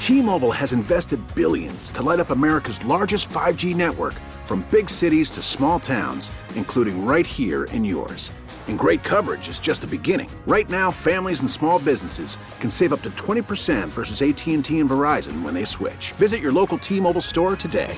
T-Mobile has invested billions to light up America's largest 5G network, from big cities to small towns, including right here in yours. And great coverage is just the beginning. Right now, families and small businesses can save up to 20% versus AT&T and Verizon when they switch. Visit your local T-Mobile store today.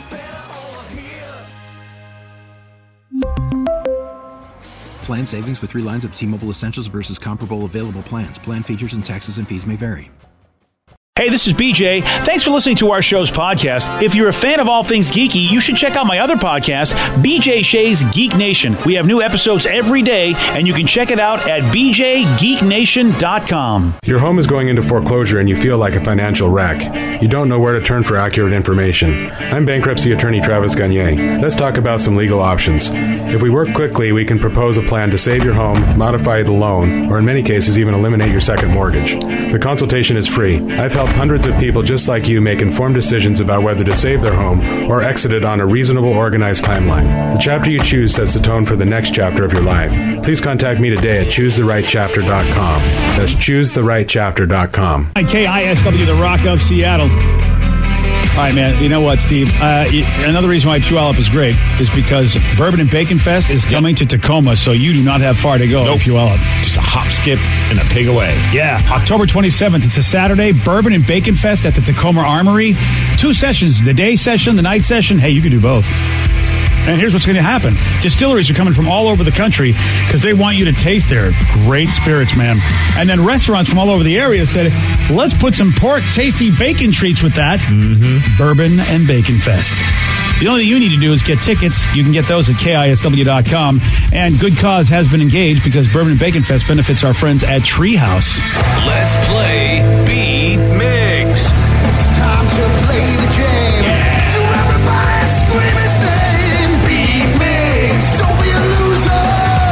Plan savings with 3 lines of T-Mobile Essentials versus comparable available plans. Plan features and taxes and fees may vary. Hey, this is BJ. Thanks for listening to our show's podcast. If you're a fan of all things geeky, you should check out my other podcast, BJ Shea's Geek Nation. We have new episodes every day, and you can check it out at bjgeeknation.com. Your home is going into foreclosure and you feel like a financial wreck. You don't know where to turn for accurate information. I'm bankruptcy attorney Travis Gagne. Let's talk about some legal options. If we work quickly, we can propose a plan to save your home, modify the loan, or in many cases, even eliminate your second mortgage. The consultation is free. I've helped hundreds of people just like you make informed decisions about whether to save their home or exit it on a reasonable, organized timeline. The chapter you choose sets the tone for the next chapter of your life. Please contact me today at choosetherightchapter.com. That's choosetherightchapter.com. KISW, the Rock of Seattle. All right, man. You know what, Steve? Another reason why Puyallup is great is because Bourbon and Bacon Fest is coming to Tacoma, so you do not have far to go. Nope. Puyallup. Just a hop, skip, and a pig away. Yeah. October 27th. It's a Saturday. Bourbon and Bacon Fest at the Tacoma Armory. 2 sessions. The day session, the night session. Hey, you can do both. And here's what's going to happen. Distilleries are coming from all over the country because they want you to taste their great spirits, man. And then restaurants from all over the area said, let's put some pork tasty bacon treats with that. Mm-hmm. Bourbon and Bacon Fest. The only thing you need to do is get tickets. You can get those at KISW.com. And good cause has been engaged because Bourbon and Bacon Fest benefits our friends at Treehouse. Let's play B-Migs. It's time to play the game. Yeah. So everybody scream his name. B-Migs, don't be a loser.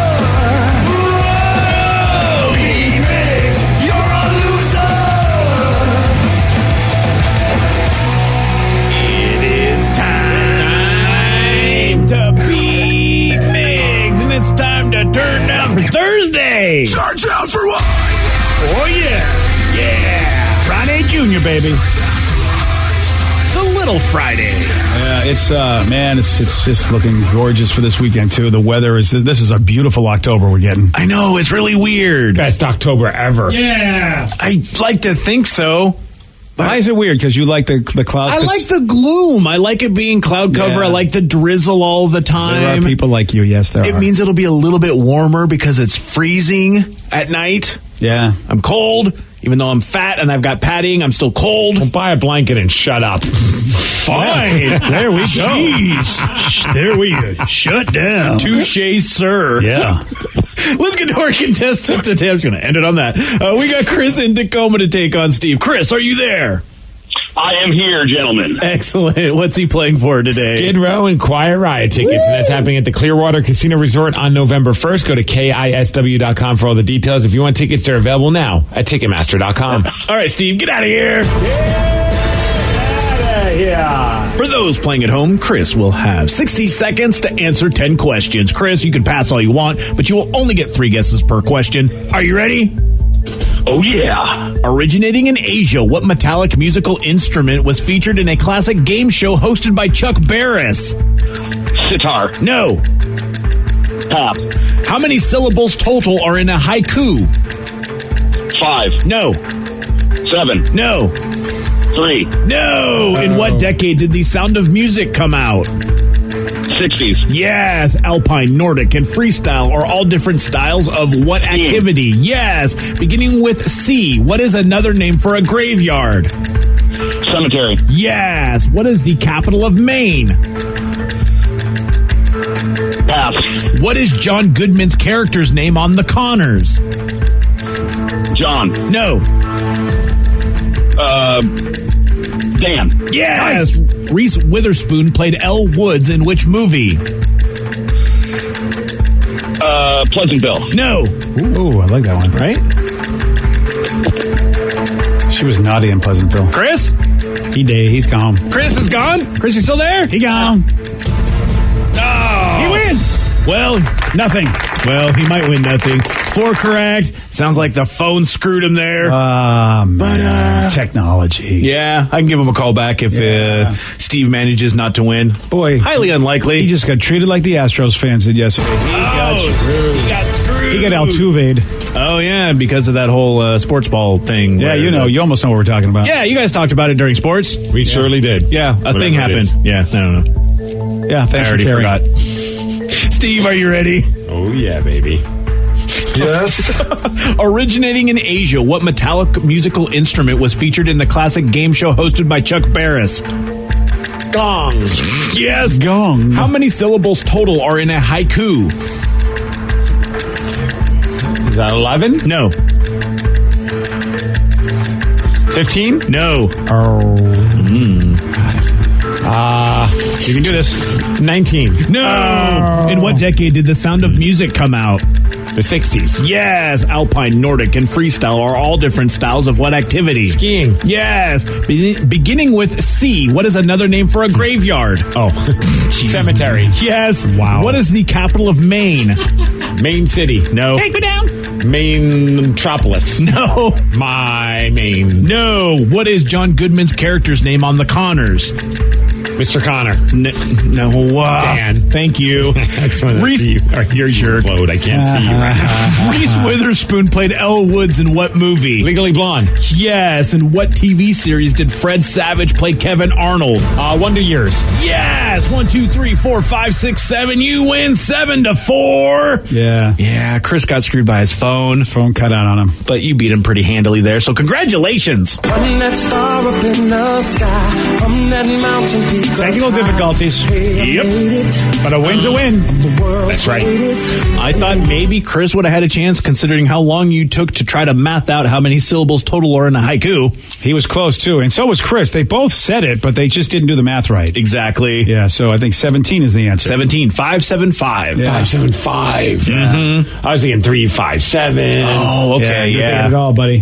Whoa. B-Migs, you're a loser. It is time to be Migs, and it's time to turn down for Thursday. Charge out for what? Oh, yeah. Yeah. Friday Junior, baby. The Little Friday. Yeah, it's, man, it's just looking gorgeous for this weekend, too. The weather this is a beautiful October we're getting. I know, it's really weird. Best October ever. Yeah. I like to think so. Why is it weird? Because you like the clouds? I like the gloom. I like it being cloud cover. Yeah. I like the drizzle all the time. There are people like you, yes, there are. It means it'll be a little bit warmer because it's freezing at night. Yeah. I'm cold. Even though I'm fat and I've got padding, I'm still cold. Well, buy a blanket and shut up. Fine. There we go. Jeez. There we go. Shut down. Touché, sir. Yeah. Let's get to our contestant today. I'm just going to end it on that. We got Chris in Tacoma to take on Steve. Chris, are you there? I am here, gentlemen. Excellent. What's he playing for today? Skid Row and Quiet Riot tickets, and that's happening at the Clearwater Casino Resort on November 1st. Go to KISW.com for all the details. If you want tickets, they're available now at Ticketmaster.com. All right, Steve, get out of here. Yeah. For those playing at home, Chris will have 60 seconds to answer 10 questions. Chris, you can pass all you want, but you will only get 3 guesses per question. Are you ready? Oh, yeah. Originating in Asia, what metallic musical instrument was featured in a classic game show hosted by Chuck Barris? Sitar. No. Pop. How many syllables total are in a haiku? 5. No. 7. No. 3. No. In what decade did The Sound of Music come out? 60s. Yes. Alpine, Nordic, and freestyle are all different styles of what activity? Yes. Beginning with C. What is another name for a graveyard? Cemetery. Yes. What is the capital of Maine? Pass. What is John Goodman's character's name on The Conners? John. No. Dan. Yes. Nice. Reese Witherspoon played Elle Woods in which movie? Pleasantville. No. Ooh, I like that one. Right? She was naughty in Pleasantville. Chris? He's gone. Chris is gone? Chris, you still there? He gone. Oh. He wins. Well, Nothing. well, he might win nothing. 4 correct. Sounds like the phone screwed him there. Technology. Yeah, I can give him a call back if Yeah. Steve manages not to win. Boy, Highly unlikely. he just got treated like the Astros fans did yesterday. He got screwed. He got Altuve'd. Oh, yeah, because of that whole sports ball thing. Yeah, where you know, you almost know what we're talking about. Yeah, you guys talked about it during sports. We surely did. Yeah, a Whatever thing it happened. is. Yeah, I don't know. Yeah, I thanks for already caring. forgot. Steve, are you ready? Oh, yeah, baby. Yes. Originating in Asia, what metallic musical instrument was featured in the classic game show hosted by Chuck Barris? Gong. Yes. Gong. How many syllables total are in a haiku? Is that 11? No. 15? No. You can do this. 19. No. In what decade did The Sound of Music come out? The 60s. Yes. Alpine, Nordic, and freestyle are all different styles of what activity? Skiing. Yes. Beginning with C, what is another name for a graveyard? Oh. Cemetery. Yes. Wow. What is the capital of Maine? Main City. No. Hey, go down. Main Metropolis. No. My Maine. No. What is John Goodman's character's name on The Connors? Mr. Connor. No. Dan. Thank you. That's when I Reese- see you. Or you're jerk. Load. I can't see you right now. Reese Witherspoon played Elle Woods in what movie? Legally Blonde. Yes. In what TV series did Fred Savage play Kevin Arnold? Wonder Years. Yes. 1, 2, 3, 4, 5, 6, 7. You win 7-4. Yeah. Yeah. Chris got screwed by his phone, Phone cut out on him. but you beat him pretty handily there. So congratulations. I'm that star up in the sky. I'm that mountain peak. Technical difficulties. Yep. But a win's a win. That's right. I thought maybe Chris would have had a chance considering how long you took to try to math out how many syllables total are in a haiku. He was close, too. And so was Chris. They both said it, but they just didn't do the math right. Exactly. Yeah, so I think 17 is the answer. 17. 575. Yeah. 575. Mm-hmm. I was thinking 357. Oh, okay. You're Yeah. thinking it all, buddy.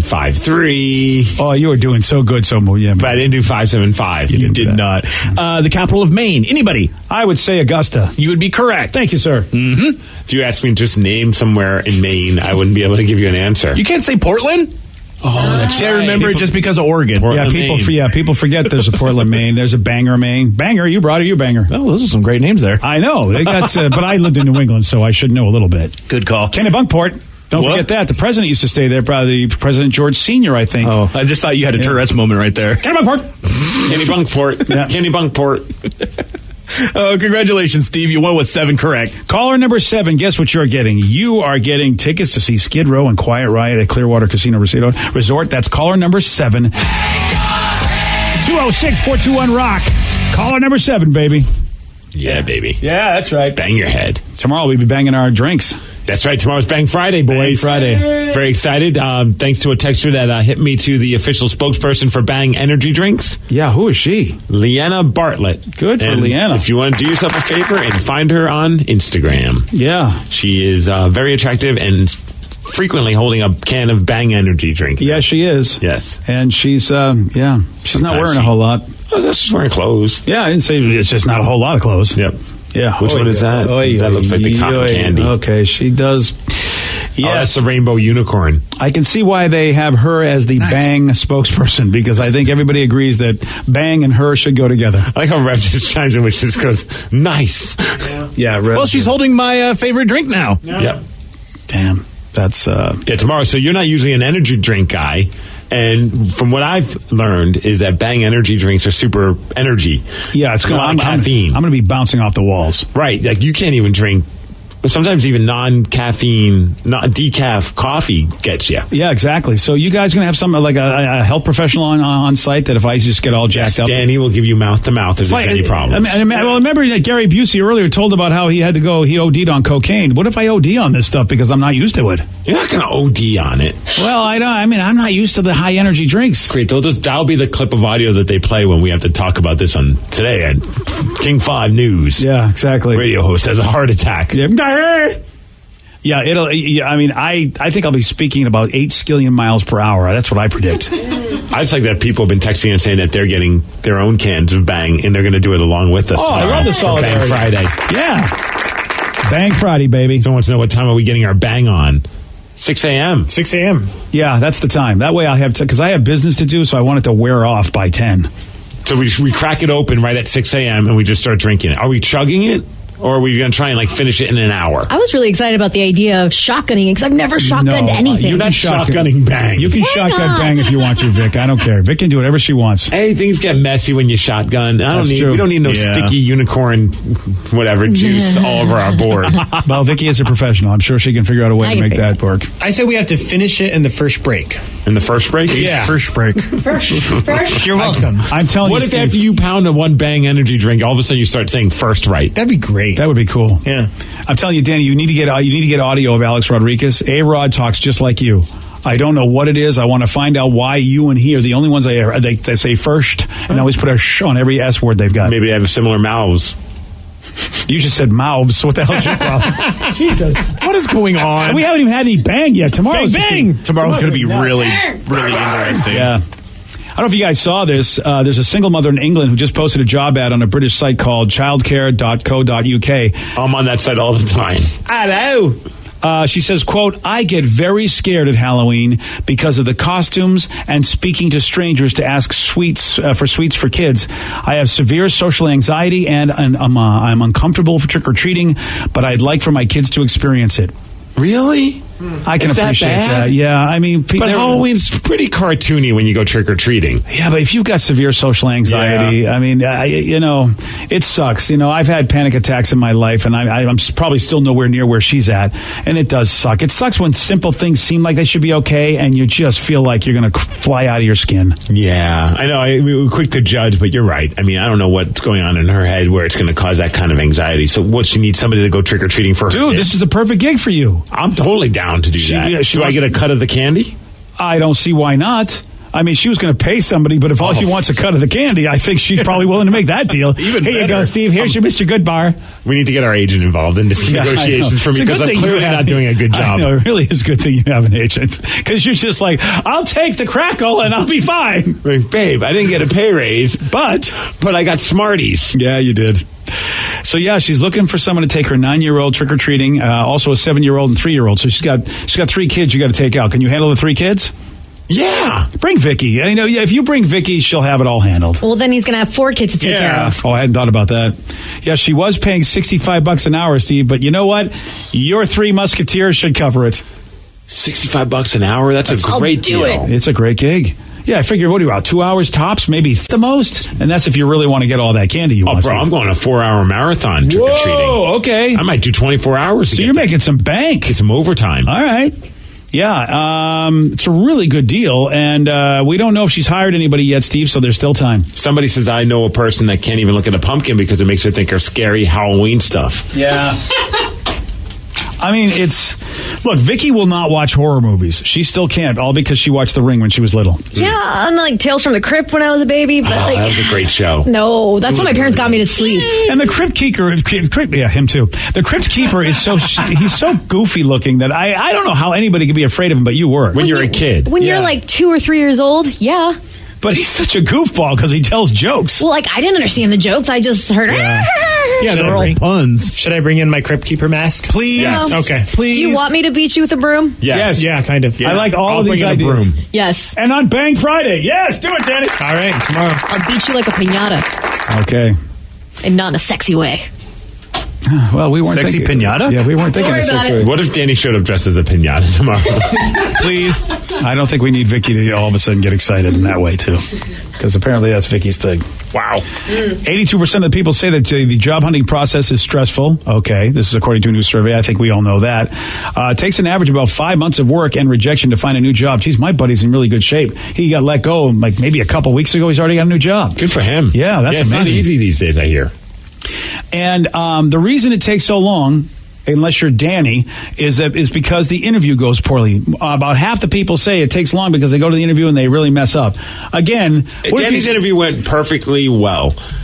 753. Oh, you were doing so good, yeah. But I didn't do 575. You did not. The capital of Maine. Anybody? I would say Augusta. You would be correct. Thank you, sir. If you asked me to just name somewhere in Maine, I wouldn't be able to give you an answer. You can't say Portland? Oh, that's I remember it just because of Oregon. Portland, Maine. People forget there's a Portland, Maine. There's a Bangor, Maine. Bangor, you brought it, you Bangor. Oh, those are some great names there. I know. They got, but I lived in New England, so I should know a little bit. Good call. Kennebunkport. Don't What? forget that. The president used to stay there, probably President George Sr., I think. Oh, I just thought you had a Tourette's moment right there. Kennebunkport. Kennebunkport. Yeah. Kennebunkport. Oh, congratulations, Steve. You won with 7 correct. Caller number 7, guess what you're getting? You are getting tickets to see Skid Row and Quiet Riot at Clearwater Casino Resort. That's caller number 7. 206-421-ROCK. Caller number 7, baby. Yeah, baby. Yeah, that's right. Bang your head. Tomorrow we'll be banging our drinks. That's right. Tomorrow's Bang Friday, boys. Bang Friday. Very excited. Thanks to a texter that hit me to the official spokesperson for Bang Energy Drinks, Yeah, who is she? Leanna Bartlett. Good for And Leanna. If you want to do yourself a favor and find her on Instagram. Yeah. She is very attractive and frequently holding a can of Bang Energy drink. Yeah, she is. Yes. And she's not Sometimes wearing a she- whole lot. Oh, that's just wearing clothes. Yeah, I didn't say it's just not a whole lot of clothes. Yep. Yeah. Which one is that? That looks like the cotton candy. Okay, she does. Oh, that's Yes, the rainbow unicorn. I can see why they have her as the Bang spokesperson, because I think everybody agrees that Bang and her should go together. I like how Rev just chimes in, which just goes, nice. Yeah, Well, she's holding my favorite drink now. Yep. Damn, that's Yeah, tomorrow. So you're not usually an energy drink guy. And from what I've learned is that Bang energy drinks are super energy. yeah. It's Not I'm caffeine. I'm going to be bouncing off the walls. Right. Like you can't even drink. Sometimes even non-caffeine, not decaf coffee gets you. Yeah, exactly. So you guys going to have some like a health professional on site that if I just get all jacked up. Danny will give you mouth to mouth if there's any problems. I remember that Gary Busey earlier told about how he had to go. He OD'd on cocaine. What if I OD on this stuff because I'm not used to it? You're not going to OD on it. Well, I don't. I mean, I'm not used to the high energy drinks. Great. That'll be the clip of audio that they play when we have to talk about this on today at King 5 News. Yeah, exactly. Radio host has a heart attack. Yeah, it'll. Yeah, I mean, I think I'll be speaking at about 8 skillion miles per hour. That's what I predict. I just like that people have been texting and saying that they're getting their own cans of Bang and they're going to do it along with us. Oh, I tomorrow love the for Bang solidarity. Friday. Yeah. Bang Friday, baby. Someone wants to know what time are we getting our bang on? 6 a.m. 6 a.m. Yeah, that's the time. That way I'll have to, because I have business to do, so I want it to wear off by 10. So we crack it open right at 6 a.m. and we just start drinking it. Are we chugging it? Or are we going to try and finish it in an hour? I was really excited about the idea of shotgunning because I've never shotgunned anything. You're not shotgunning bang. You can shotgun bang if you want to, Vic. I don't care. Vic can do whatever she wants. Hey, things get messy when you shotgun. We don't need no sticky unicorn, whatever, juice all over our board. Well, Vicky is a professional. I'm sure she can figure out a way to make that work. I say we have to finish it in the first break. In the first break? Yeah. First break. First. You're welcome. I'm telling you, what if Steve, after you pound a one bang energy drink, all of a sudden you start saying first right? That'd be great. that would be cool. Yeah. I'm telling you, Danny, you need to get audio of Alex Rodriguez. A-Rod talks just like you. I don't know what it is. I want to find out why you and he are the only ones they say first and always put a sh on every S word they've got. Maybe they have similar mouths. You just said mouths. What the hell is your problem? Jesus. What is going on? And we haven't even had any bang yet. Tomorrow's Tomorrow's going to be really interesting. Yeah. I don't know if you guys saw this. There's a single mother in England who just posted a job ad on a British site called childcare.co.uk. I'm on that site all the time. Hello. She says, quote, I get very scared at Halloween because of the costumes and speaking to strangers to ask sweets for kids. I have severe social anxiety and I'm uncomfortable for trick-or-treating, but I'd like for my kids to experience it. Really? I can appreciate that. Yeah, I mean... But Halloween's pretty cartoony when you go trick-or-treating. Yeah, but if you've got severe social anxiety, I mean, it sucks. I've had panic attacks in my life, and I'm probably still nowhere near where she's at, and it does suck. It sucks when simple things seem like they should be okay, and you just feel like you're going to fly out of your skin. Yeah, I know. We're quick to judge, but you're right. I mean, I don't know what's going on in her head where it's going to cause that kind of anxiety. So what, she needs somebody to go trick-or-treating for her Dude, kid? This is a perfect gig for you. I'm totally down to do that. Do I get a cut of the candy? I don't see why not. I mean, she was going to pay somebody, but if all she wants a cut of the candy, I think she's probably willing to make that deal. Here you go, Steve. Here's your Mr. Goodbar. We need to get our agent involved in this negotiations for me because I'm clearly not doing a good job. I know, it really is a good thing you have an agent because you're just like, I'll take the crackle and I'll be fine. Like, babe, I didn't get a pay raise, but I got Smarties. Yeah, you did. So yeah, she's looking for someone to take her 9-year-old trick-or-treating, also a 7-year-old and 3-year-old. So she's got 3 kids you got to take out. Can you handle the 3 kids? Yeah. Bring Vicky. If you bring Vicky, she'll have it all handled. Well, then he's going to have 4 kids to take care of. Oh, I hadn't thought about that. Yeah, she was paying $65 an hour, Steve, but you know what? Your 3 Musketeers should cover it. $65 an hour? That's a great deal. It's a great gig. Yeah, I figure, what are you about, 2 hours tops, maybe the most? And that's if you really want to get all that candy you want. Oh, bro, I'm going a 4-hour marathon trick-or-treating. Whoa, okay. I might do 24 hours. So you're making some bank. Get some overtime. All right. Yeah, it's a really good deal, and we don't know if she's hired anybody yet, Steve, so there's still time. Somebody says, I know a person that can't even look at a pumpkin because it makes her think of scary Halloween stuff. Yeah. I mean, look, Vicky will not watch horror movies. She still can't, all because she watched The Ring when she was little. Yeah, and like Tales from the Crypt when I was a baby. But that was a great show. No, that's when my parents got me to sleep. And the Crypt Keeper, yeah, him too. The Crypt Keeper is he's so goofy looking that I don't know how anybody could be afraid of him, but you were. When you're a kid. When you're like 2 or 3 years old, yeah. But he's such a goofball because he tells jokes. Well, like, I didn't understand the jokes. I just heard Yeah, they're all puns. Should I bring in my Crypt Keeper mask? Please. Yes. Okay. Please. Do you want me to beat you with a broom? Yes. Yeah, kind of. Yeah. I like all of these ideas. Broom. Yes. And on Bang Friday. Yes, do it, Danny. All right, tomorrow. I'll beat you like a piñata. Okay. And not in a sexy way. Well, we weren't Sexy thinking, piñata? Yeah, we weren't thinking of sexy. What if Danny showed up dressed as a piñata tomorrow? Please. I don't think we need Vicky to all of a sudden get excited in that way, too. Because apparently that's Vicky's thing. Wow. 82% of the people say that the job hunting process is stressful. Okay, this is according to a new survey. I think we all know that. It takes an average of about 5 months of work and rejection to find a new job. Geez, my buddy's in really good shape. He got let go like maybe a couple weeks ago. He's already got a new job. Good for him. Yeah, that's it's amazing. not easy these days, I hear. And the reason it takes so long, unless you're Danny, is because the interview goes poorly. About half the people say it takes long because they go to the interview and they really mess up. Again, Danny's interview went perfectly well.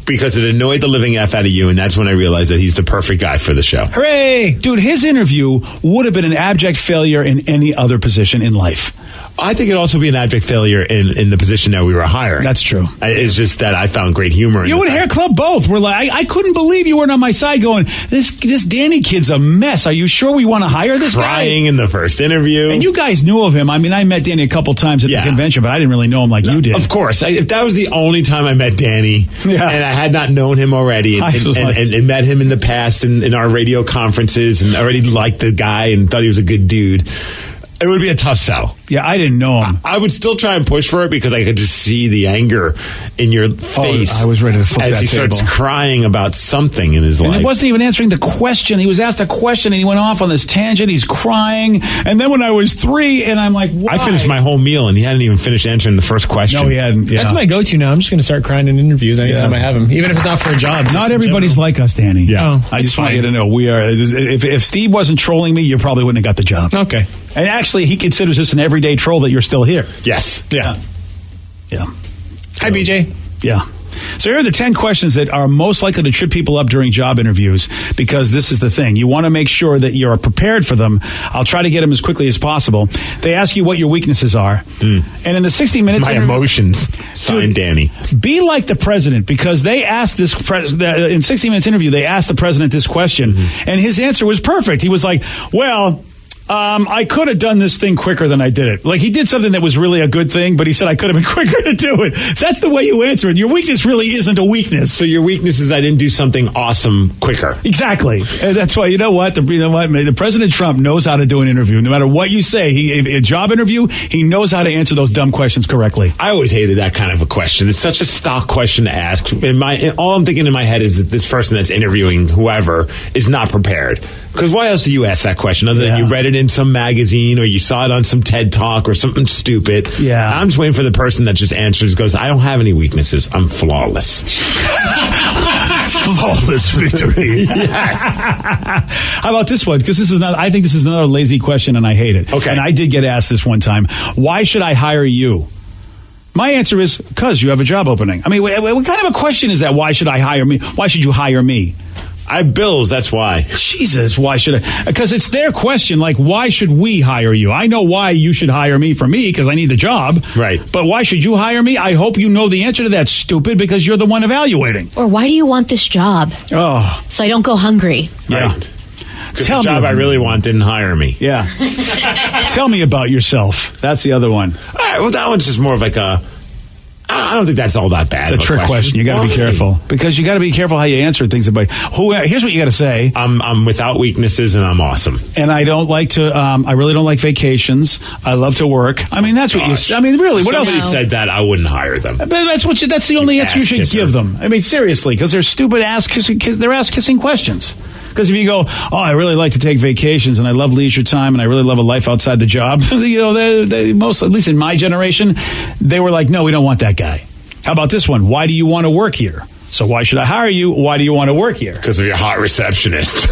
because it annoyed the living F out of you, and that's when I realized that he's the perfect guy for the show. Hooray! Dude, his interview would have been an abject failure in any other position in life. I think it'd also be an abject failure in the position that we were hiring. That's true. It's just that I found great humor in You and Hair Club both were like, I couldn't believe you weren't on my side going, this Danny kid's a mess. Are you sure we want to hire this guy? Crying in the first interview. And you guys knew of him. I mean, I met Danny a couple times at the convention, but I didn't really know him like you did. Of course. If that was the only time I met Danny, and I had not known him already, and met him in the past in our radio conferences, and already liked the guy and thought he was a good dude, it would be a tough sell. Yeah, I didn't know him. I would still try and push for it because I could just see the anger in your face. I was ready to flip as that he table. starts crying about something in his life. And he wasn't even answering the question. He was asked a question and he went off on this tangent. He's crying. And then when I was 3, and I'm like, why? I finished my whole meal and he hadn't even finished answering the first question. No, he hadn't. Yeah. That's my go-to now. I'm just going to start crying in interviews anytime I have them, even if it's not for a job. Not everybody's like us, Danny. Yeah. I just want you to know we are. If Steve wasn't trolling me, you probably wouldn't have got the job. Okay. And actually, he considers this an everyday troll that you're still here. Yes. Yeah. Yeah. Hi, BJ. Yeah. So here are the 10 questions that are most likely to trip people up during job interviews, because this is the thing. You want to make sure that you're prepared for them. I'll try to get them as quickly as possible. They ask you what your weaknesses are. And in the 60 minutes... My emotions. Signed, Danny. Be like the president, because they asked this... in 60 Minutes interview, they asked the president this question, and his answer was perfect. He was like, well... I could have done this thing quicker than I did it. Like, he did something that was really a good thing, but he said I could have been quicker to do it. So that's the way you answer it. Your weakness really isn't a weakness. So your weakness is I didn't do something awesome quicker. Exactly. And that's why, you know what? The President Trump knows how to do an interview. No matter what you say, a job interview, he knows how to answer those dumb questions correctly. I always hated that kind of a question. It's such a stock question to ask. All I'm thinking in my head is that this person that's interviewing whoever is not prepared. Because why else do you ask that question other than you read it in some magazine or you saw it on some TED Talk or something stupid? Yeah. I'm just waiting for the person that just answers, goes, I don't have any weaknesses. I'm flawless. Flawless victory. Yes. How about this one? Because I think this is another lazy question and I hate it. Okay. And I did get asked this one time. Why should I hire you? My answer is because you have a job opening. I mean, what kind of a question is that? Why should I hire me? Why should you hire me? I have bills, that's why. Jesus, why should I? Because it's their question, like, why should we hire you? I know why you should hire me for me, because I need the job. Right. But why should you hire me? I hope you know the answer to that, stupid, because you're the one evaluating. Or why do you want this job? Oh. So I don't go hungry. Yeah. Right. Because the job I really want didn't hire me. Yeah. Tell me about yourself. That's the other one. All right, well, that one's just more of like I don't think that's all that bad. It's a trick question. You got to be careful, because you got to be careful how you answer things. About here's what you got to say: I'm without weaknesses and I'm awesome. And I don't like to. I really don't like vacations. I love to work. I mean, that's what you. I mean, really, what else? Somebody said that, I wouldn't hire them. But that's the only answer you should give them. I mean, seriously, because they're stupid they're ass kissing questions. Because if you go, I really like to take vacations and I love leisure time and I really love a life outside the job, they most, at least in my generation, they were like, no, we don't want that guy. How about this one? Why do you want to work here? So why should I hire you? Why do you want to work here? Because of your hot receptionist.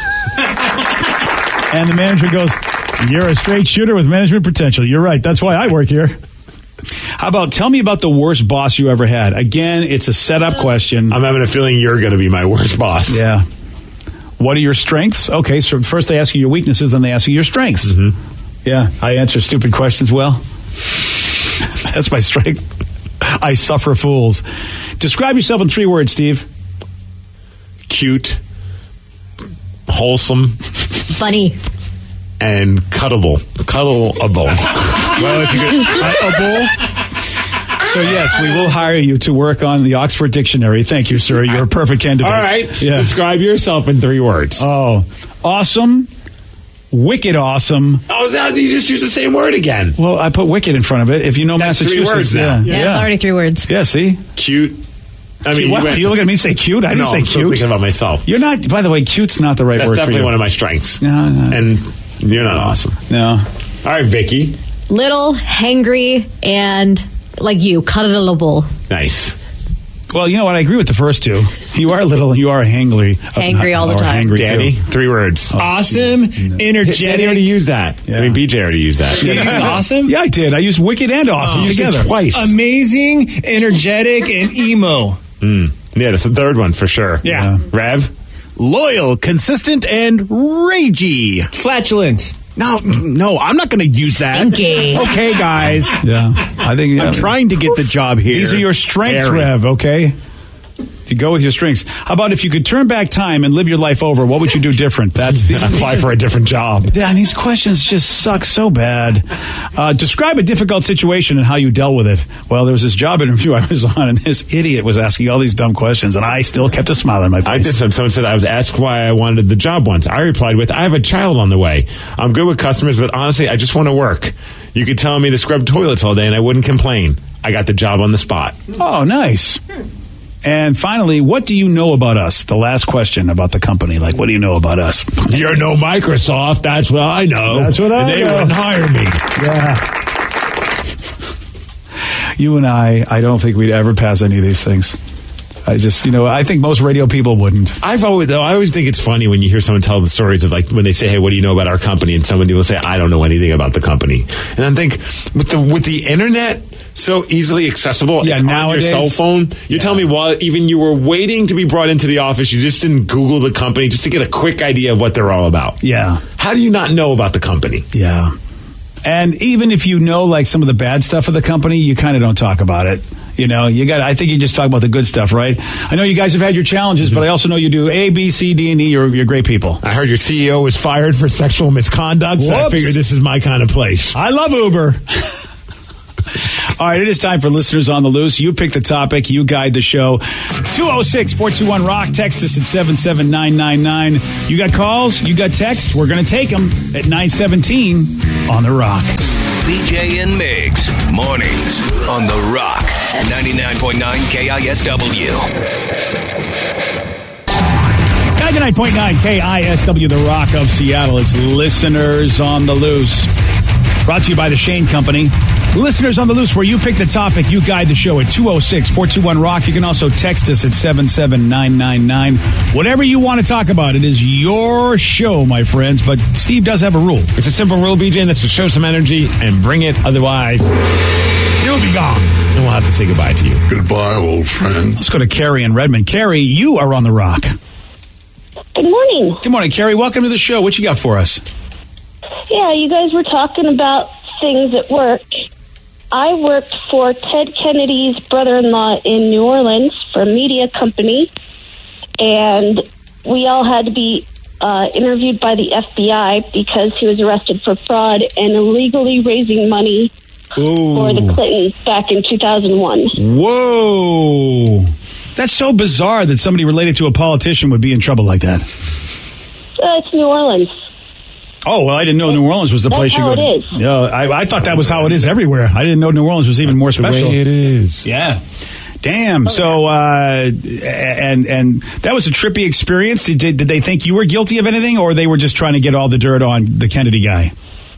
And the manager goes, you're a straight shooter with management potential. You're right. That's why I work here. How about, tell me about the worst boss you ever had? Again, it's a setup question. I'm having a feeling you're going to be my worst boss. Yeah. What are your strengths? Okay, so first they ask you your weaknesses, then they ask you your strengths. Mm-hmm. Yeah, I answer stupid questions well. That's my strength. I suffer fools. Describe yourself in 3 words, Steve. Cute, wholesome, funny, and cuddleable. Well, if you could cuddleable. So, yes, we will hire you to work on the Oxford Dictionary. Thank you, sir. You're a perfect candidate. All right. Yeah. Describe yourself in 3 words. Oh, awesome, wicked awesome. Oh, now you just use the same word again. Well, I put wicked in front of it. If you know That's Massachusetts. 3 words now. Yeah, it's already 3 words. Yeah, see? Cute. I mean, you look at me and say cute? I didn't say I'm cute. still thinking about myself. You're not, by the way, cute's not the right word for you. That's definitely one of my strengths. No. And you're not awesome. No. All right, Vicky. Little, hangry, and like you, cuddleable. Nice. Well, you know what? I agree with the first 2. You are little, you are hangry. Hangry all the time. Hangry Danny, too. 3 words. Awesome, energetic. Danny already used that. Yeah. I mean, BJ already used that. You used awesome? Yeah, I did. I used wicked and awesome together. Twice. Amazing, energetic, and emo. Yeah, that's the third one for sure. Yeah. Rev? Loyal, consistent, and ragey. Flatulence. No, I'm not going to use that. Stinky. Okay, guys. Yeah. I think I'm trying to get the job here. These are your strengths, Harry. Rev, okay? To go with your strengths. How about if you could turn back time and live your life over, what would you do different? Apply for a different job. Yeah, and these questions just suck so bad. Describe a difficult situation and how you dealt with it. Well, there was this job interview I was on, and this idiot was asking all these dumb questions, and I still kept a smile on my face. I did some. Someone said I was asked why I wanted the job once. I replied with, I have a child on the way. I'm good with customers, but honestly, I just want to work. You could tell me to scrub toilets all day, and I wouldn't complain. I got the job on the spot. Oh, nice. And finally, what do you know about us? The last question about the company. Like, what do you know about us? You're no Microsoft. That's what I know. That's what I and they know. wouldn't hire me. Yeah. You and I don't think we'd ever pass any of these things. I think most radio people wouldn't. I always think it's funny when you hear someone tell the stories of like when they say, "Hey, what do you know about our company?" and someone will say, "I don't know anything about the company." And I think with the internet so easily accessible, yeah, it's nowadays, on your cell phone. You're telling me while even you were waiting to be brought into the office, you just didn't Google the company just to get a quick idea of what they're all about. Yeah. How do you not know about the company? Yeah. And even if you know like some of the bad stuff of the company, you kind of don't talk about it. I think you just talk about the good stuff, right? I know you guys have had your challenges, but I also know you do A, B, C, D, and E. You're great people. I heard your CEO was fired for sexual misconduct, so I figured this is my kind of place. I love Uber. All right, it is time for Listeners on the Loose. You pick the topic. You guide the show. 206-421-ROCK. Text us at 77999. You got calls? You got texts? We're going to take them at 917 on The Rock. BJ and Migs, mornings on The Rock, 99.9 KISW. 99.9 KISW, The Rock of Seattle. It's Listeners on the Loose. Brought to you by the Shane Company. Listeners on the Loose, where you pick the topic, you guide the show at 206-421-ROCK. You can also text us at 77999. Whatever you want to talk about, it is your show, my friends. But Steve does have a rule. It's a simple rule, BJ, and that's to show some energy and bring it. Otherwise, you'll be gone. And we'll have to say goodbye to you. Goodbye, old friend. Let's go to Carrie in Redmond. Carrie, you are on The Rock. Good morning. Good morning, Carrie. Welcome to the show. What you got for us? Yeah, you guys were talking about things at work. I worked for Ted Kennedy's brother-in-law in New Orleans for a media company, and we all had to be interviewed by the FBI because he was arrested for fraud and illegally raising money for the Clintons back in 2001. Whoa. That's so bizarre that somebody related to a politician would be in trouble like that. It's New Orleans. Oh, well, I didn't know New Orleans was the place you go. That's how it is. Yeah, I thought that was how it is everywhere. I didn't know New Orleans was even more special. The way it is. Yeah. Damn. So, and that was a trippy experience. Did they think you were guilty of anything, or they were just trying to get all the dirt on the Kennedy guy?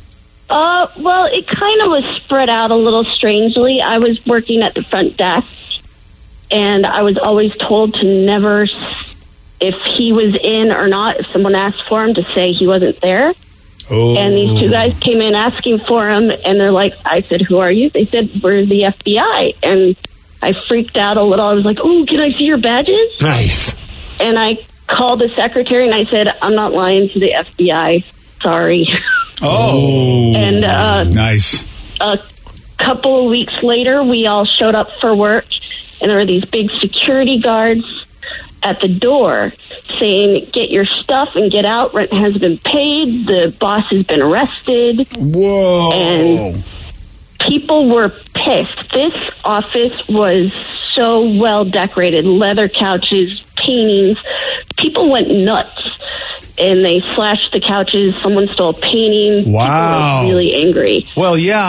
Well, it kind of was spread out a little strangely. I was working at the front desk, and I was always told to never, if he was in or not, if someone asked for him, to say he wasn't there. Oh. And these two guys came in asking for him, and they're like, I said, who are you? They said, we're the FBI. And I freaked out a little. I was like, oh, can I see your badges? Nice. And I called the secretary, and I said, I'm not lying to the FBI. Sorry. Oh. And nice. A couple of weeks later, we all showed up for work, and there were these big security guards at the door saying, get your stuff and get out. Rent has been paid. The boss has been arrested. Whoa. And people were pissed. This office was so well decorated. Leather couches, paintings. People went nuts. And they slashed the couches. Someone stole a painting. Wow. People were really angry. Well, yeah,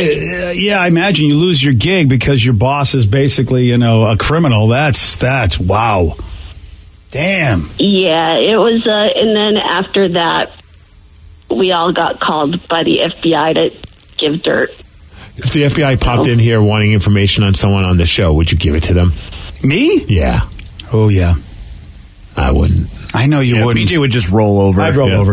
I imagine you lose your gig because your boss is basically, a criminal. That's wow. Damn. Yeah, it was, and then after that, we all got called by the FBI to give dirt. If the FBI popped in here wanting information on someone on the show, would you give it to them? Me? Yeah. Oh, yeah. I wouldn't. I know you wouldn't. BJ would just roll over. I'd roll over.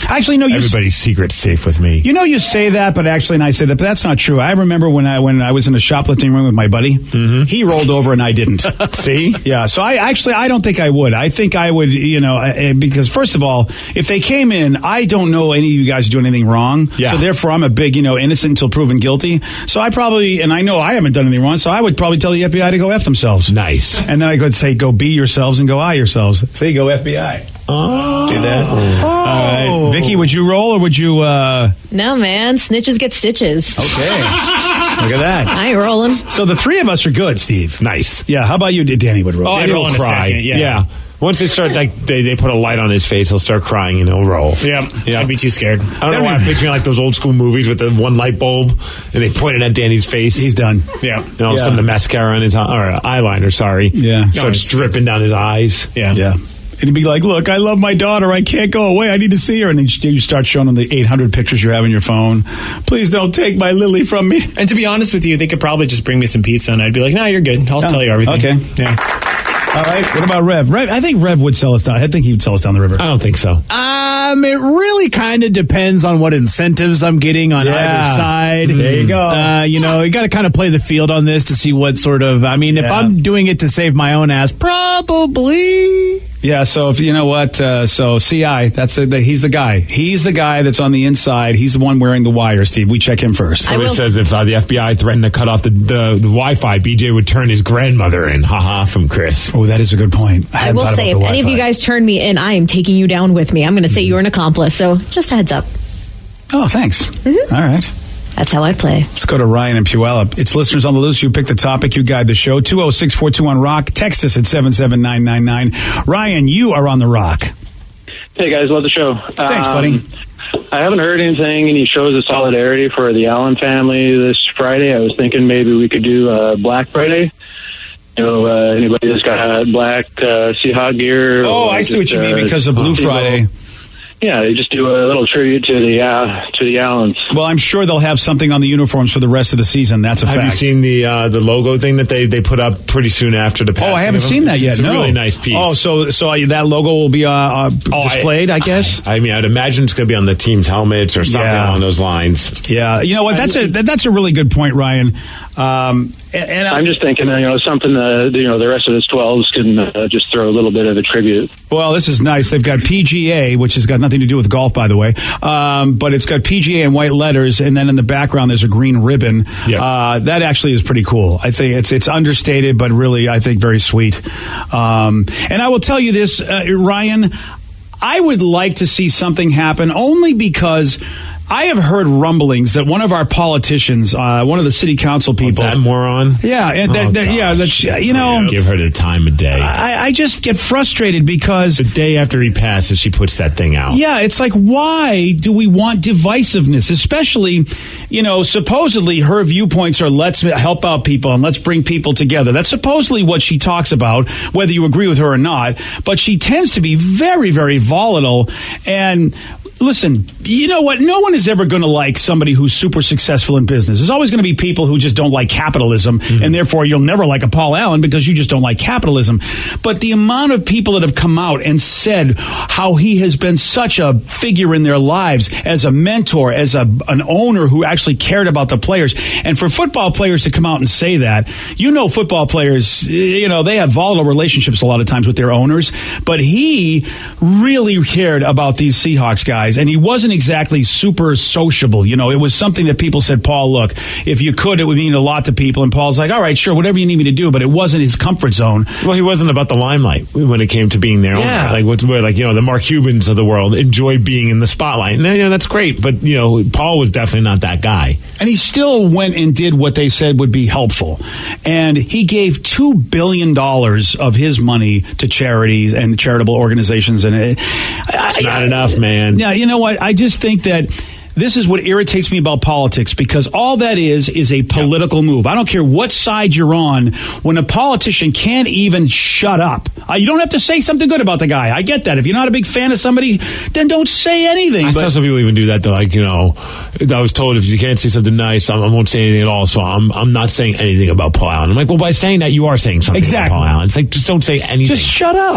Actually, no. Everybody's secret's safe with me. You know, you say that, but actually, and I say that, but that's not true. I remember when I was in a shoplifting room with my buddy. Mm-hmm. He rolled over and I didn't. See? Yeah. So I don't think I would. I think I would, because first of all, if they came in, I don't know any of you guys do anything wrong. Yeah. So therefore, I'm a big, innocent until proven guilty. So and I know I haven't done anything wrong. So I would probably tell the FBI to go F themselves. Nice. And then I could say, go be yourselves and go I yourselves. Say, go FBI. Oh. Do that. All right. Vicky, would you roll or would you? No, man. Snitches get stitches. Okay. Look at that. I ain't rolling. So the three of us are good, Steve. Nice. Yeah. How about you? Danny would roll. Oh, I'd Danny roll will in a cry. second, yeah. Once they start, they put a light on his face, he'll start crying and he'll roll. Yeah. I'd be too scared. I don't know why I'm picturing like those old school movies with the one light bulb and they point it at Danny's face. He's done. Yeah. And all of a sudden the mascara on his or eyeliner, starts dripping down his eyes. Yeah. Yeah. And he'd be like, look, I love my daughter. I can't go away. I need to see her. And then you start showing them the 800 pictures you have on your phone. Please don't take my Lily from me. And to be honest with you, they could probably just bring me some pizza and I'd be like, no, you're good. I'll tell you everything. Okay. Yeah. All right. What about Rev? I think Rev would sell us down. I think he would sell us down the river. I don't think so. It really kind of depends on what incentives I'm getting on either side. There you go. You got to kind of play the field on this to see what sort of. I mean, if I'm doing it to save my own ass, probably. Yeah, so if you know what, so CI, he's the guy. He's the guy that's on the inside. He's the one wearing the wire, Steve. We check him first. So it says if the FBI threatened to cut off the Wi-Fi, BJ would turn his grandmother in. Haha, from Chris. Oh, that is a good point. I will say, if any of you guys turn me in, I am taking you down with me. I'm going to say you're an accomplice. So just a heads up. Oh, thanks. Mm-hmm. All right. That's how I play. Let's go to Ryan and Puyallup. It's listeners on the loose. You pick the topic. You guide the show. 206-421-ROCK. Text us at 77999. Ryan, you are on the Rock. Hey, guys. Love the show. Thanks, buddy. I haven't heard anything, any shows of solidarity for the Allen family this Friday. I was thinking maybe we could do Black Friday. Anybody that's got black Seahawk gear. Oh, I see what you mean because of Blue Friday. Yeah, they just do a little tribute to the Allens. Well, I'm sure they'll have something on the uniforms for the rest of the season. That's a fact. Have you seen the logo thing that they put up pretty soon after the passing? Oh, I haven't seen that yet. It's a really nice piece. Oh, so that logo will be displayed, I guess. I mean, I'd imagine it's going to be on the team's helmets or something along those lines. Yeah, you know what? That's a really good point, Ryan. And I'm just thinking, something the rest of the 12s can just throw a little bit of a tribute. Well, this is nice. They've got PGA, which has got nothing to do with golf, by the way. But it's got PGA in white letters, and then in the background there's a green ribbon. Yep. That actually is pretty cool. I think it's understated, but really, I think very sweet. And I will tell you this, Ryan, I would like to see something happen only because I have heard rumblings that one of our politicians, one of the city council people, that moron, give her the time of day. I just get frustrated because the day after he passes, she puts that thing out. Yeah, it's like, why do we want divisiveness? Especially, supposedly her viewpoints are let's help out people and let's bring people together. That's supposedly what she talks about, whether you agree with her or not. But she tends to be very, very volatile and. Listen, you know what? No one is ever going to like somebody who's super successful in business. There's always going to be people who just don't like capitalism, and therefore you'll never like a Paul Allen because you just don't like capitalism. But the amount of people that have come out and said how he has been such a figure in their lives as a mentor, as an owner who actually cared about the players. And for football players to come out and say that, football players, they have volatile relationships a lot of times with their owners. But he really cared about these Seahawks guys. And he wasn't exactly super sociable. It was something that people said, Paul, look, if you could, it would mean a lot to people. And Paul's like, all right, sure, whatever you need me to do. But it wasn't his comfort zone. Well, he wasn't about the limelight when it came to being there. Yeah. The Mark Cubans of the world enjoy being in the spotlight. And, that's great. But, Paul was definitely not that guy. And he still went and did what they said would be helpful. And he gave $2 billion of his money to charities and charitable organizations. And it's not enough, man. Yeah. You know what? I just think that this is what irritates me about politics because all that is a political move. I don't care what side you're on. When a politician can't even shut up, you don't have to say something good about the guy. I get that. If you're not a big fan of somebody, then don't say anything. I saw some people even do that. They're like, I was told if you can't say something nice, I won't say anything at all. So I'm not saying anything about Paul Allen. I'm like, well, by saying that, you are saying something about Paul Allen. It's like, just don't say anything. Just shut up.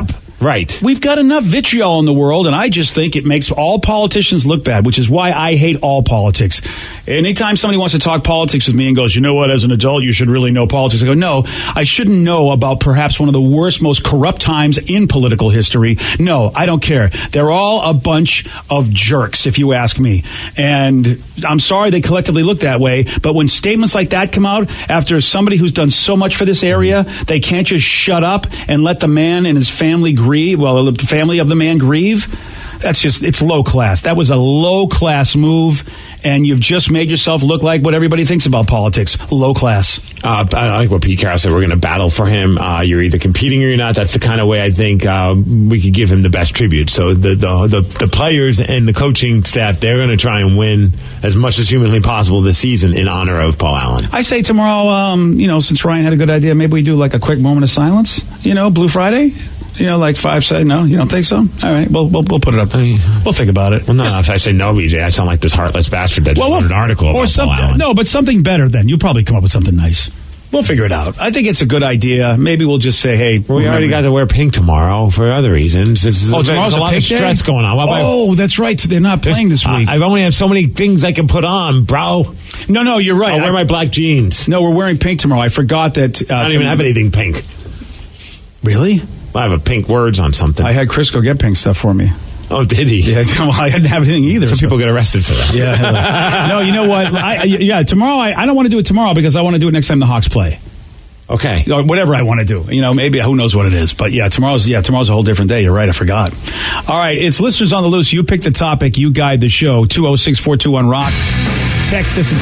Right. We've got enough vitriol in the world, and I just think it makes all politicians look bad, which is why I hate all politics. Anytime somebody wants to talk politics with me and goes, you know what, as an adult, you should really know politics. I go, no, I shouldn't know about perhaps one of the worst, most corrupt times in political history. No, I don't care. They're all a bunch of jerks, if you ask me. And I'm sorry they collectively look that way, but when statements like that come out after somebody who's done so much for this area, they can't just shut up and let the man and his family grieve. Well, the family of the man grieve. That's just, it's low class. That was a low class move, and you've just made yourself look like what everybody thinks about politics. Low class. I like what Pete Carroll said. We're going to battle for him. You're either competing or you're not. That's the kind of way I think we could give him the best tribute. So the players and the coaching staff, they're going to try and win as much as humanly possible this season in honor of Paul Allen. I say tomorrow, since Ryan had a good idea, maybe we do like a quick moment of silence. Blue Friday. Like 5 seconds. No, you don't think so? All right, we'll put it up. We'll think about it. Well, no, if I say no, BJ, I sound like this heartless bastard that just wrote an article about Paul Allen. No, but something better then. You'll probably come up with something nice. We'll figure it out. I think it's a good idea. Maybe we'll just say, hey. We already got to wear pink tomorrow for other reasons. There's tomorrow's a lot of stress going on. That's right. So they're not playing this week. I only have so many things I can put on, bro. No, you're right. I'll wear my black jeans. No, we're wearing pink tomorrow. I forgot that. I don't even have anything pink. Really? I have a pink words on something. I had Chris go get pink stuff for me. Oh, did he? Yeah, well, I didn't have anything either. Some people get arrested for that. Yeah. No, you know what? Tomorrow, I don't want to do it tomorrow because I want to do it next time the Hawks play. Okay. Or whatever I want to do. Maybe who knows what it is. But tomorrow's a whole different day. You're right. I forgot. All right. It's Listeners on the Loose. You pick the topic. You guide the show. 206-421-ROCK. Text us at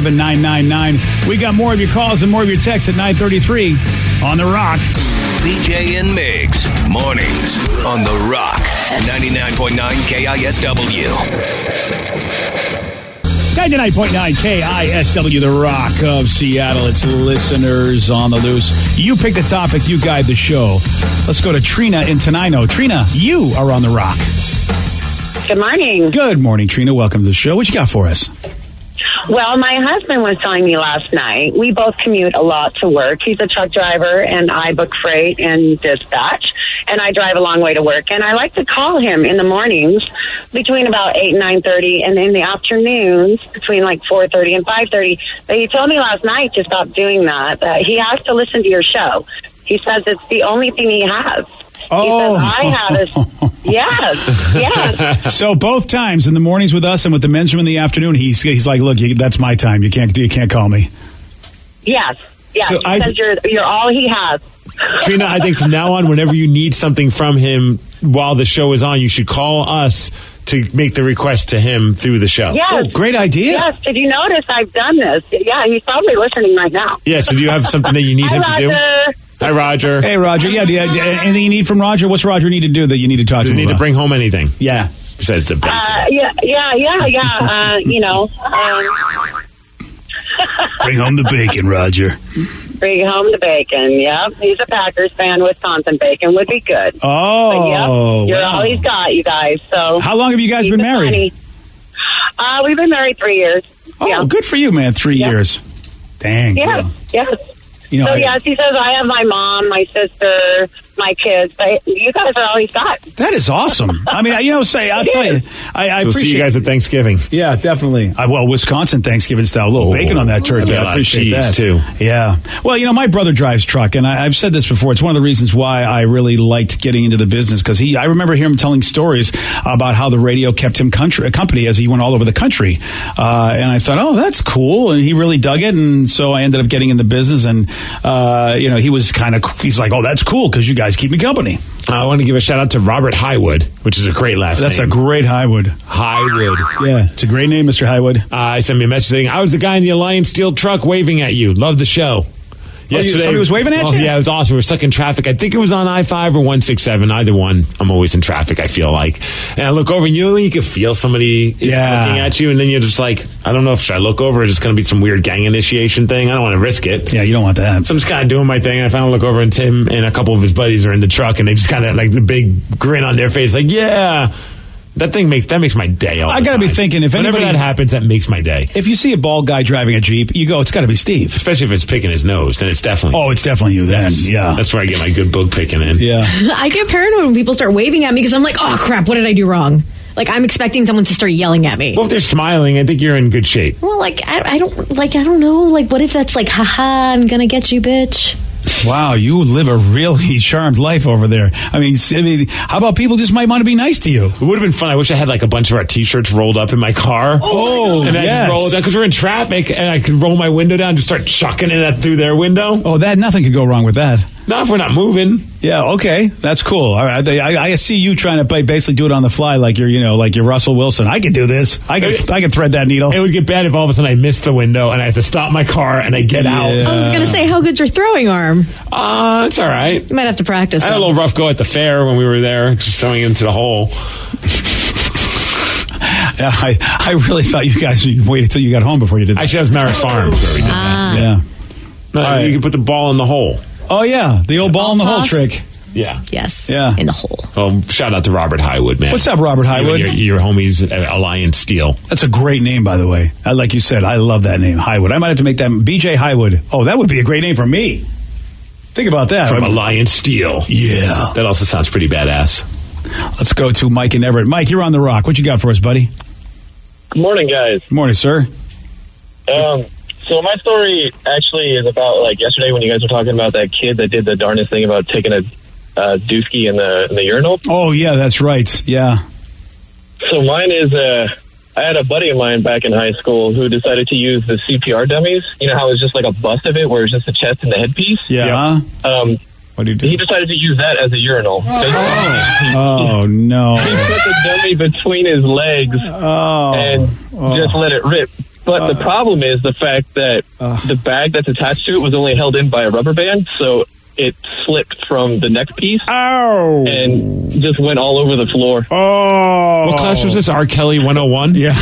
77999. We got more of your calls and more of your texts at 9:33 on The Rock. BJ and Migs, mornings on The Rock, 99.9 KISW. 99.9 KISW, The Rock of Seattle. It's Listeners on the Loose. You pick the topic, you guide the show. Let's go to Trina in Tenino. Trina, you are on The Rock. Good morning. Good morning, Trina. Welcome to the show. What you got for us? Well, my husband was telling me last night, we both commute a lot to work. He's a truck driver, and I book freight and dispatch, and I drive a long way to work. And I like to call him in the mornings between about 8 and 9:30, and in the afternoons between like 4:30 and 5:30. But he told me last night to stop doing that. He has to listen to your show. He says it's the only thing he has. Oh, he says, I have yes. So both times in the mornings with us and with the men's room in the afternoon, he's like, look, that's my time. You can't call me. Yes. So he says you're all he has. Trina, I think from now on, whenever you need something from him while the show is on, you should call us to make the request to him through the show. Yes. Oh, great idea. Yes. Did you notice I've done this? Yeah, he's probably listening right now. Yeah, so do you have something that you need him to do? Hi, Roger. Hey, Roger. Yeah, anything you need from Roger? What's Roger need to do that you need to talk to him about? Does he need to bring home anything? Yeah. Besides the bacon. Bring home the bacon, Roger. Bring home the bacon, yep. He's a Packers fan. Wisconsin bacon would be good. Oh, but, yep, you're wow. all he's got, you guys. So how long have you guys been married? We've been married 3 years. Oh, good for you, man. 3 years. Dang. Yeah, yes. Yes, he says, I have my mom, my sister, my kids, but you guys are all he's got. That is awesome. I mean, I'll tell you, I appreciate. See you guys at Thanksgiving. Yeah, definitely. Wisconsin Thanksgiving style, a little bacon on that turkey. I appreciate that too. Yeah. Well, my brother drives truck, and I've said this before. It's one of the reasons why I really liked getting into the business because I remember hearing him telling stories about how the radio kept him company as he went all over the country, and I thought, oh, that's cool, and he really dug it, and so I ended up getting in the business, and he was he's like, oh, that's cool because you guys keep me company. I want to give a shout out to Robert Highwood, which is a great last name. That's a great Highwood. Highwood. Yeah, it's a great name, Mr. Highwood. He sent me a message saying, I was the guy in the Alliance Steel truck waving at you. Love the show. Yesterday, somebody was waving at you? Yeah, it was awesome. We were stuck in traffic. I think it was on I-5 or 167. Either one. I'm always in traffic, I feel like. And I look over, and you can feel somebody looking at you, and then you're just like, I don't know if should I look over, or is it going to be some weird gang initiation thing? I don't want to risk it. Yeah, you don't want that. So I'm just kind of doing my thing, and I finally look over, and Tim and a couple of his buddies are in the truck, and they just kind of like the big grin on their face, like, yeah. That makes my day. I got to be thinking if whenever anybody that happens, that makes my day. If you see a bald guy driving a Jeep, you go, it's got to be Steve. Especially if it's picking his nose, then it's definitely. Oh, it's definitely you then. Yeah, that's where I get my good book picking in. Yeah, I get paranoid when people start waving at me because I'm like, oh crap, what did I do wrong? Like I'm expecting someone to start yelling at me. Well, if they're smiling, I think you're in good shape. Well, like I don't know. Like, what if that's like, haha, I'm gonna get you, bitch. Wow, you live a really charmed life over there. I mean, how about people just might want to be nice to you? It would have been fun. I wish I had like a bunch of our T-shirts rolled up in my car. Oh, and I just roll it down because we're in traffic, and I could roll my window down, and just start chucking it through their window. Oh, nothing could go wrong with that. Not if we're not moving. Yeah, okay, that's cool. All right, I see you trying to basically do it on the fly, like you're Russell Wilson. I could do this. I could thread that needle. It would get bad if all of a sudden I missed the window and I have to stop my car and I get out. I was gonna say, how good's your throwing arm? It's all right. You might have to practice. I had a little rough go at the fair when we were there, just throwing into the hole. Yeah, I really thought you guys waited till you got home before you did that. Actually, that was Marist Farms where we did that. Yeah. No, you can put the ball in the hole. Oh, yeah. The old ball in the hole toss? trick. Yeah. Yes. Yeah. In the hole. Well, shout out to Robert Highwood, man. What's up, Robert Highwood? You and your homies at Alliance Steel. That's a great name, by the way. Like you said, I love that name, Highwood. I might have to make that BJ Highwood. Oh, that would be a great name for me. Think about that. From Alliance Steel. Yeah. That also sounds pretty badass. Let's go to Mike in Everett. Mike, you're on the rock. What you got for us, buddy? Good morning, guys. Good morning, sir. So my story actually is about like yesterday when you guys were talking about that kid that did the darndest thing about taking a dooski in the urinal. Oh, yeah, that's right. Yeah. So mine is I had a buddy of mine back in high school who decided to use the CPR dummies. You know how it was just like a bust of it where it's just the chest and the headpiece? Yeah. What do you do? He decided to use that as a urinal. Oh, no. He put the dummy between his legs and just let it rip. But the problem is the fact that the bag that's attached to it was only held in by a rubber band, so it slipped from the neck piece. Ow! And just went all over the floor. Oh! What class was this? R. Kelly 101? Yeah.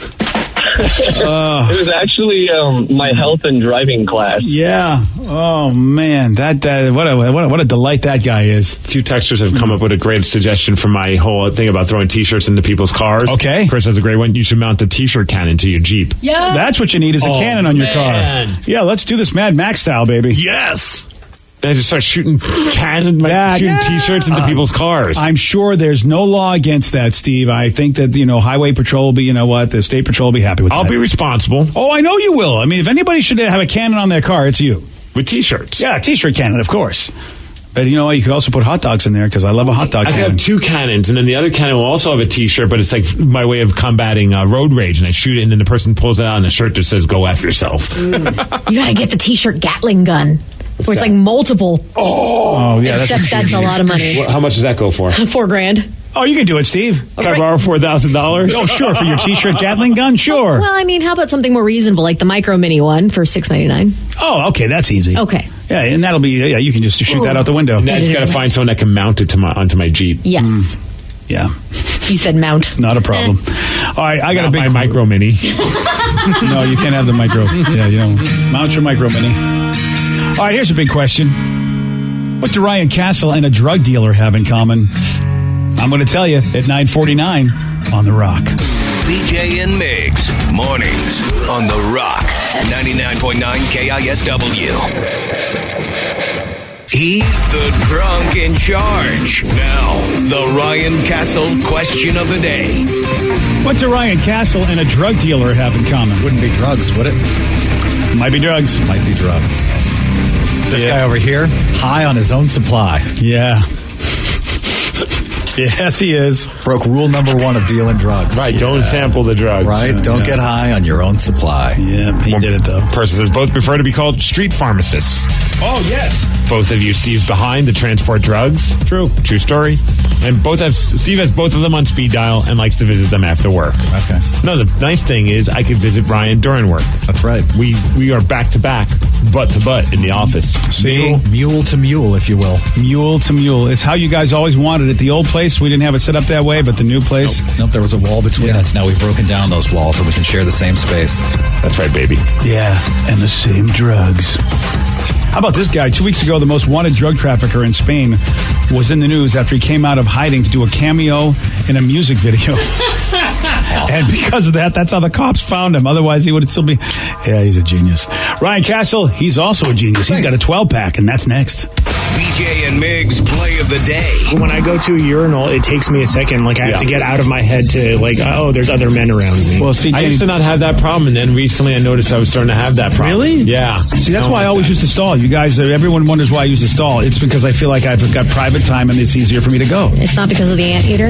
It was actually my health and driving class. Yeah. Oh man, what a delight that guy is. A few texters have come up with a great suggestion for my whole thing about throwing T-shirts into people's cars. Okay. Chris has a great one. You should mount a T-shirt cannon to your Jeep. Yeah. That's what you need is a cannon on your car. Yeah, let's do this Mad Max style, baby. Yes. And I just start shooting T-shirts into people's cars. I'm sure there's no law against that, Steve. I think that, Highway Patrol will be, the State Patrol will be happy with that. I'll be responsible. Oh, I know you will. I mean, if anybody should have a cannon on their car, it's you. With T-shirts. Yeah, T-shirt cannon, of course. But you know what? You could also put hot dogs in there because I love a hot dog cannon. I have two cannons, and then the other cannon will also have a T-shirt, but it's like my way of combating road rage. And I shoot it, and then the person pulls it out, and the shirt just says, "Go F yourself." You got to get the T-shirt Gatling gun. Where it's like multiple. Oh, yeah. Except that's a lot of money. How much does that go for? $4,000. Oh, you can do it, Steve. Can I borrow $4,000? Oh, sure. For your T-shirt Gatling gun? Sure. Well, I mean, how about something more reasonable, like the Micro Mini one for $6.99? Oh, okay. That's easy. Okay. Yeah, and that'll be, you can just shoot that out the window. Now I just got to find someone that can mount it onto my Jeep. Yes. Yeah. You said mount. Not a problem. All right, I got a big... my Micro Mini. No, you can't have the Micro. Yeah, mount your Micro Mini. All right, here's a big question. What do Ryan Castle and a drug dealer have in common? I'm going to tell you at 9:49 on The Rock. BJ and Migs, mornings on The Rock, 99.9 KISW. He's the drunk in charge. Now, the Ryan Castle question of the day. What do Ryan Castle and a drug dealer have in common? Wouldn't be drugs, would it? Might be drugs. Might be drugs. This guy over here, high on his own supply. Yeah. Yes, he is. Broke rule number 1 of dealing drugs. Right, don't sample the drugs. Right, don't get high on your own supply. Yeah, he did it, though. Person says both prefer to be called street pharmacists. Oh, yes. Both of you, Steve's behind the transport drugs. True story. And Steve has both of them on speed dial and likes to visit them after work. Okay. No, the nice thing is I could visit Ryan during work. That's right. We are back to back, butt to butt in the office. See? Mule to mule, if you will. Mule to mule. It's how you guys always wanted it. The old place, we didn't have it set up that way, but the new place. Nope, there was a wall between us. Now we've broken down those walls so we can share the same space. That's right, baby. Yeah, and the same drugs. How about this guy? 2 weeks ago, the most wanted drug trafficker in Spain was in the news after he came out of hiding to do a cameo in a music video. And because of that, that's how the cops found him. Otherwise, he would still be... Yeah, he's a genius. Ryan Castle, he's also a genius. He's got a 12-pack, and that's next. BJ and Migs play of the day. When I go to a urinal, it takes me a second. Like, I have to get out of my head to, like, oh, there's other men around me. Well, see, I used to not have that problem, and then recently I noticed I was starting to have that problem. Really? Yeah. See, that's why I always used to stall. You guys, everyone wonders why I use to stall. It's because I feel like I've got private time and it's easier for me to go. It's not because of the anteater.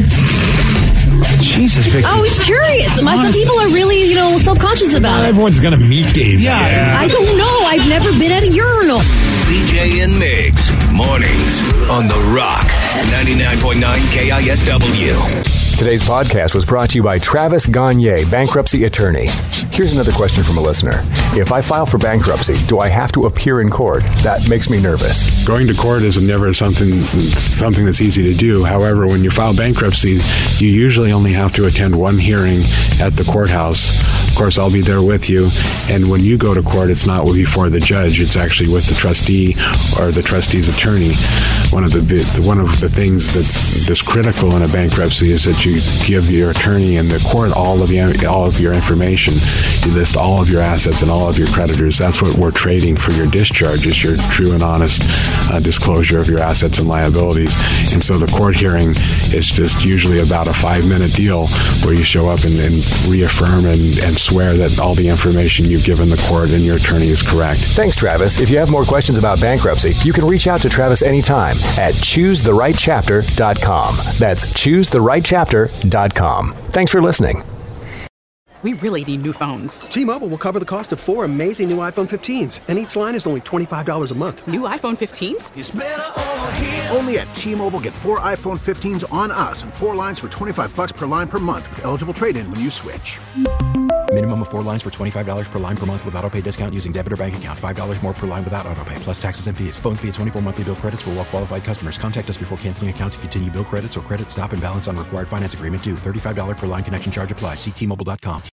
Jesus, Vicky. I was curious. Some people are really, self-conscious about Not it. everyone's going to meet Dave. Yeah. I don't know. I've never been at a urinal. BJ and Migs, mornings on The Rock, 99.9 KISW. Today's podcast was brought to you by Travis Gagne, bankruptcy attorney. Here's another question from a listener. If I file for bankruptcy, do I have to appear in court? That makes me nervous. Going to court is never something that's easy to do. However, when you file bankruptcy, you usually only have to attend one hearing at the courthouse. Of course, I'll be there with you. And when you go to court, it's not before the judge. It's actually with the trustee or the trustee's attorney. One of the things that's critical in a bankruptcy is that you give your attorney and the court all of your information. You list all of your assets and all of your creditors. That's what we're trading for your discharge, is your true and honest disclosure of your assets and liabilities. And so the court hearing is just usually about a 5-minute deal where you show up and reaffirm and swear that all the information you've given the court and your attorney is correct. Thanks, Travis. If you have more questions about bankruptcy, you can reach out to Travis anytime at ChooseTheRightChapter.com. That's ChooseTheRightChapter.com. Thanks for listening. We really need new phones. T-Mobile will cover the cost of 4 amazing new iPhone 15s, and each line is only $25 a month. New iPhone 15s? It's better over here. Only at T-Mobile, get 4 iPhone 15s on us and 4 lines for $25 per line per month with eligible trade-in when you switch. Minimum of 4 lines for $25 per line per month with autopay discount using debit or bank account. $5 more per line without autopay, plus taxes and fees. Phone fee at 24 monthly bill credits for well-qualified customers. Contact us before canceling account to continue bill credits or credit stop and balance on required finance agreement due. $35 per line connection charge applies. See T-Mobile.com.